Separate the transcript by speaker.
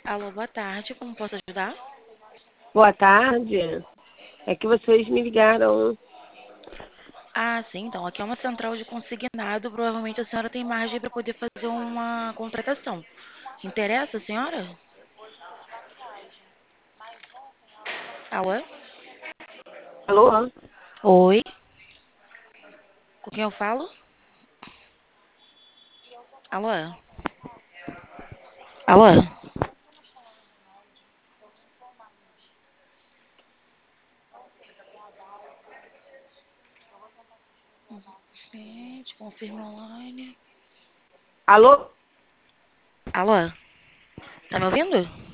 Speaker 1: Alô, boa tarde, como posso ajudar?
Speaker 2: Boa tarde. É que vocês me ligaram.
Speaker 1: Ah, sim, então aqui é uma central de consignado, provavelmente a senhora tem margem para poder fazer uma contratação. Interessa, senhora? Alô?
Speaker 2: Alô?
Speaker 1: Oi, com quem eu falo? Alô? Alô? Gente, confirma online.
Speaker 2: Alô?
Speaker 1: Alô? Tá me ouvindo?